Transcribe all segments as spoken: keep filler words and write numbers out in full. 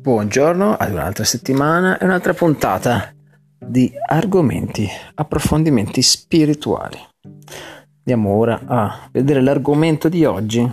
Buongiorno ad un'altra settimana e un'altra puntata di argomenti, approfondimenti spirituali. Andiamo ora a vedere l'argomento di oggi.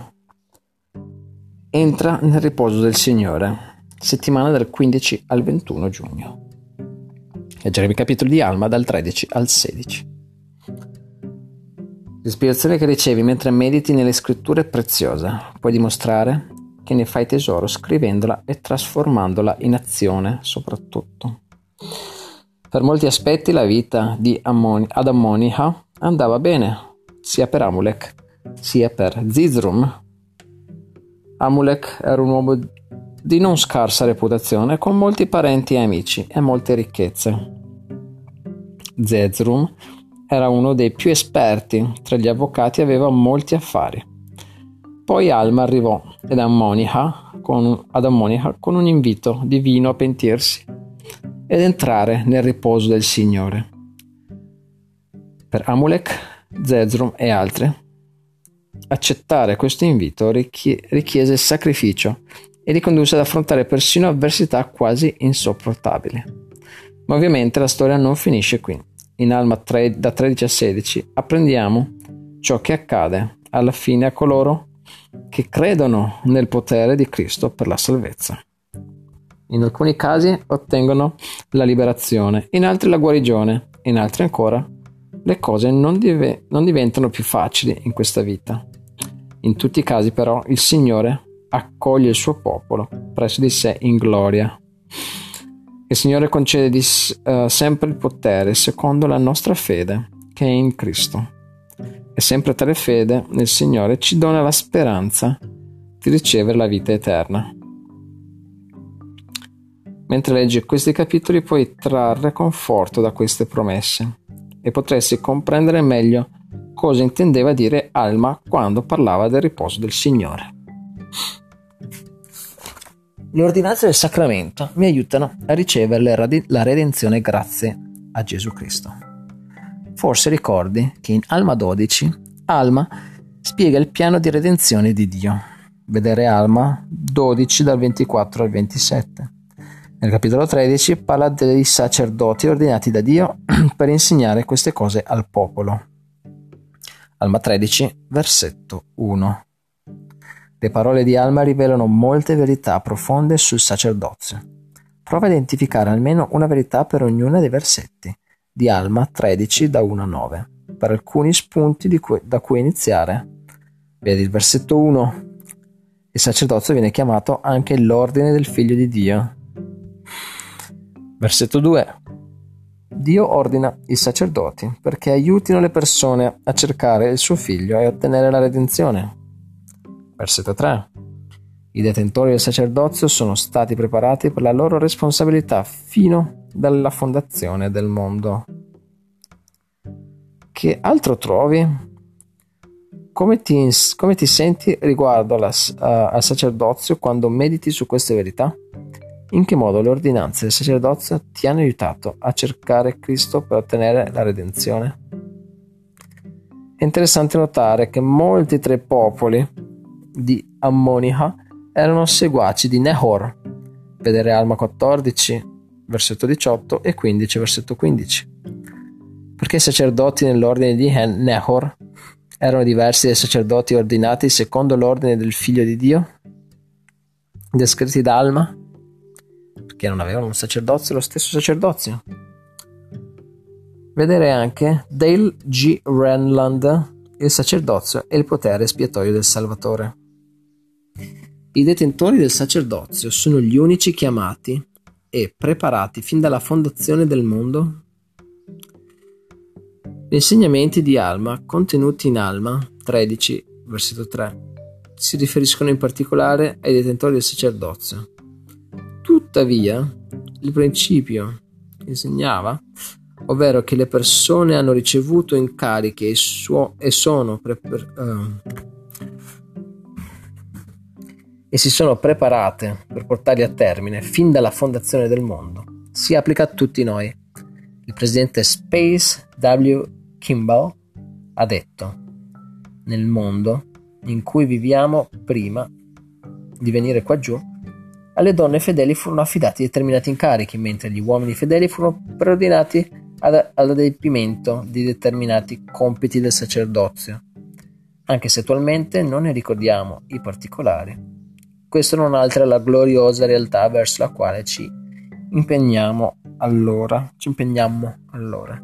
Entra nel riposo del Signore, settimana dal quindici al ventuno giugno. Leggeremo i capitoli di Alma dal tredici al sedici. L'ispirazione che ricevi mentre mediti nelle scritture è preziosa. Puoi dimostrare che ne fai tesoro scrivendola e trasformandola in azione soprattutto. Per molti aspetti la vita di Ammoni- ad Ammonihah andava bene, sia per Amulek sia per Zizrum. Amulek era un uomo di non scarsa reputazione, con molti parenti e amici e molte ricchezze. Zezrum era uno dei più esperti tra gli avvocati e aveva molti affari. Poi Alma arrivò ed Ammonihah con, ad Ammonihah con un invito divino a pentirsi ed entrare nel riposo del Signore. Per Amulek, Zezrum e altri, accettare questo invito richie- richiese sacrificio e li condusse ad affrontare persino avversità quasi insopportabili. Ma ovviamente la storia non finisce qui. In Alma tre, da tredici a sedici apprendiamo ciò che accade alla fine a coloro che credono nel potere di Cristo per la salvezza. In alcuni casi ottengono la liberazione, in altri la guarigione, in altri ancora le cose non, dive- non diventano più facili in questa vita. In tutti i casi però il Signore accoglie il suo popolo presso di sé in gloria. Il Signore concede di, uh, sempre il potere secondo la nostra fede che è in Cristo. E sempre tale fede nel Signore ci dona la speranza di ricevere la vita eterna. Mentre leggi questi capitoli puoi trarre conforto da queste promesse e potresti comprendere meglio cosa intendeva dire Alma quando parlava del riposo del Signore. Le ordinanze del sacramento mi aiutano a ricevere la redenzione grazie a Gesù Cristo. Forse ricordi che in Alma dodici Alma spiega il piano di redenzione di Dio. Vedere Alma dodici dal ventiquattro al ventisette. Nel capitolo tredici parla dei sacerdoti ordinati da Dio per insegnare queste cose al popolo. Alma tredici, versetto uno. Le parole di Alma rivelano molte verità profonde sul sacerdozio. Prova a identificare almeno una verità per ognuna dei versetti di Alma tredici da uno a nove. Per alcuni spunti di cui, da cui iniziare, vedi il versetto uno. Il sacerdozio viene chiamato anche l'ordine del Figlio di Dio. Versetto due. Dio ordina i sacerdoti perché aiutino le persone a cercare il suo Figlio e ottenere la redenzione. Versetto tre. I detentori del sacerdozio sono stati preparati per la loro responsabilità fino dalla fondazione del mondo. Che altro trovi? Come ti, come ti senti riguardo alla, uh, al sacerdozio quando mediti su queste verità? In che modo le ordinanze del sacerdozio ti hanno aiutato a cercare Cristo per ottenere la redenzione? È interessante notare che molti tra i popoli di Ammonihah erano seguaci di Nehor. Vedere Alma quattordici, versetto diciotto e quindici, versetto quindici. Perché i sacerdoti nell'ordine di Nehor erano diversi dai sacerdoti ordinati secondo l'ordine del Figlio di Dio, descritti da Alma? Perché non avevano un sacerdozio, lo stesso sacerdozio. Vedere anche Dale G. Renland, il sacerdozio e il potere espiatorio del Salvatore. I detentori del sacerdozio sono gli unici chiamati e preparati fin dalla fondazione del mondo. Gli insegnamenti di Alma contenuti in Alma tredici, versetto tre, si riferiscono in particolare ai detentori del sacerdozio. Tuttavia, il principio insegnava, ovvero che le persone hanno ricevuto incarichi e, suo, e, sono pre- uh, e si sono preparate per portarli a termine fin dalla fondazione del mondo, si applica a tutti noi. Il presidente Space W. Kimball ha detto: nel mondo in cui viviamo prima di venire qua giù, alle donne fedeli furono affidati determinati incarichi, mentre gli uomini fedeli furono preordinati ad, all'adempimento di determinati compiti del sacerdozio, anche se attualmente non ne ricordiamo i particolari. Questo non altera la gloriosa realtà verso la quale ci impegniamo allora, ci impegniamo allora.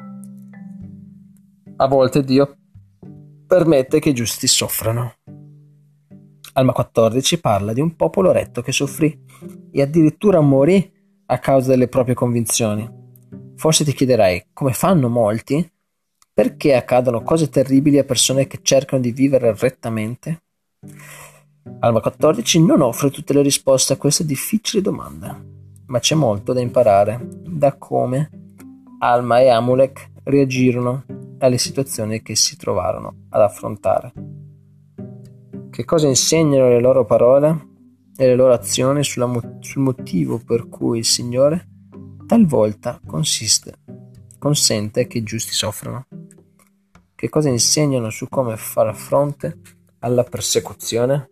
A volte Dio permette che i giusti soffrano. Alma quattordici parla di un popolo retto che soffrì e addirittura morì a causa delle proprie convinzioni. Forse ti chiederai, come fanno molti? Perché accadono cose terribili a persone che cercano di vivere rettamente? Alma quattordici non offre tutte le risposte a queste difficili domande, ma c'è molto da imparare da come Alma e Amulek reagirono alle situazioni che si trovarono ad affrontare. Che cosa insegnano le loro parole e le loro azioni sulla mo- sul motivo per cui il Signore talvolta consiste, consente che i giusti soffrano? Che cosa insegnano su come far fronte alla persecuzione?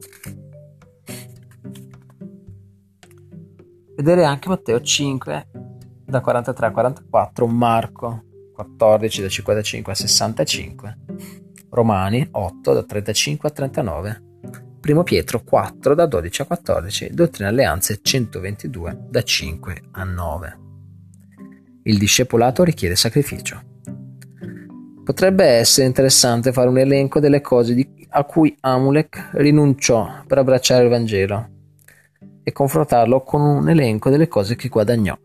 Vedere anche Matteo cinque da quarantatré a quarantaquattro, Marco quattordici da cinquantacinque a sessantacinque, Romani otto da trentacinque a trentanove, Primo Pietro quattro da dodici a quattordici, Dottrina e Alleanze centoventidue da cinque a nove. Il discepolato richiede sacrificio. Potrebbe essere interessante fare un elenco delle cose di, a cui Amulek rinunciò per abbracciare il Vangelo e confrontarlo con un elenco delle cose che guadagnò.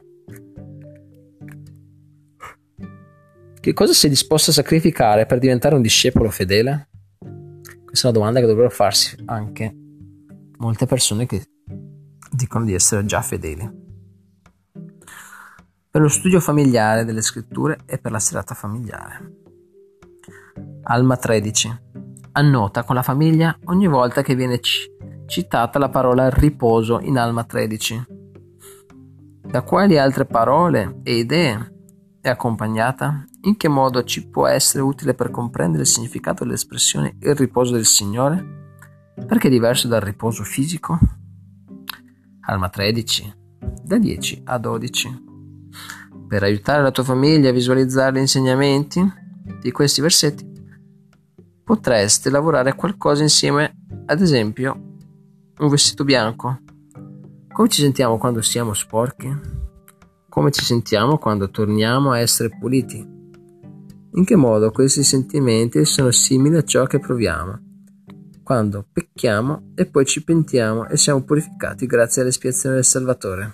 Che cosa sei disposto a sacrificare per diventare un discepolo fedele? Questa è una domanda che dovrebbero farsi anche molte persone che dicono di essere già fedeli. Per lo studio familiare delle scritture e per la serata familiare. Alma tredici. Annota con la famiglia ogni volta che viene c- citata la parola riposo in Alma tredici. Da quali altre parole e idee è accompagnata? In che modo ci può essere utile per comprendere il significato dell'espressione il riposo del Signore? Perché è diverso dal riposo fisico? Alma tredici, da dieci a dodici. Per aiutare la tua famiglia a visualizzare gli insegnamenti di questi versetti, potreste lavorare a qualcosa insieme, ad esempio un vestito bianco. Come ci sentiamo quando siamo sporchi? Come ci sentiamo quando torniamo a essere puliti? In che modo questi sentimenti sono simili a ciò che proviamo quando pecchiamo e poi ci pentiamo e siamo purificati grazie all'espiazione del Salvatore?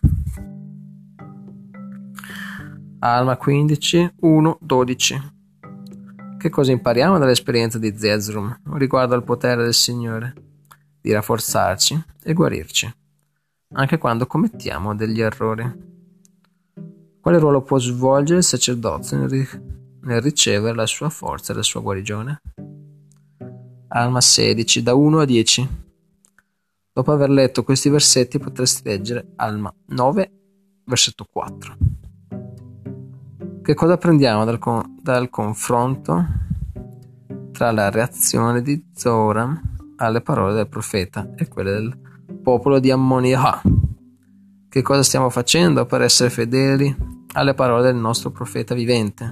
Alma quindici, uno, dodici. Che cosa impariamo dall'esperienza di Zezrum riguardo al potere del Signore di rafforzarci e guarirci, anche quando commettiamo degli errori? Quale ruolo può svolgere il sacerdozio nel, ri- nel ricevere la sua forza e la sua guarigione? Alma sedici, da uno a dieci. Dopo aver letto questi versetti potresti leggere Alma nove, versetto quattro. Che cosa apprendiamo dal, con- dal confronto tra la reazione di Zoram alle parole del profeta e quelle del popolo di Ammoniah? Che cosa stiamo facendo per essere fedeli alle parole del nostro profeta vivente?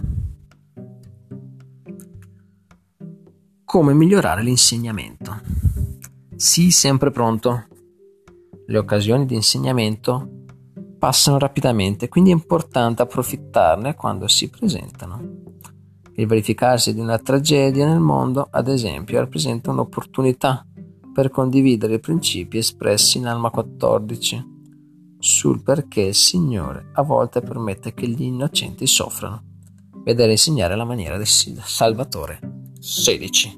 Come migliorare l'insegnamento? Sii sempre pronto. Le occasioni di insegnamento passano rapidamente, quindi è importante approfittarne quando si presentano. Il verificarsi di una tragedia nel mondo, ad esempio, rappresenta un'opportunità per condividere i principi espressi in Alma quattordici sul perché il Signore a volte permette che gli innocenti soffrano. Vedere insegnare la maniera del Salvatore sedici.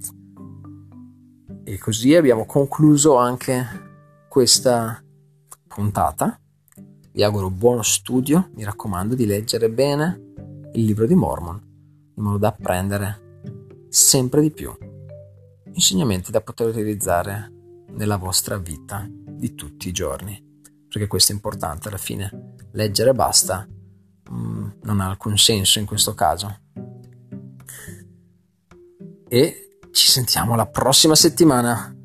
E così abbiamo concluso anche questa puntata. Vi auguro buono studio, mi raccomando di leggere bene il libro di Mormon, in modo da apprendere sempre di più insegnamenti da poter utilizzare nella vostra vita di tutti i giorni, perché questo è importante. Alla fine leggere e basta mh, non ha alcun senso in questo caso. E ci sentiamo la prossima settimana.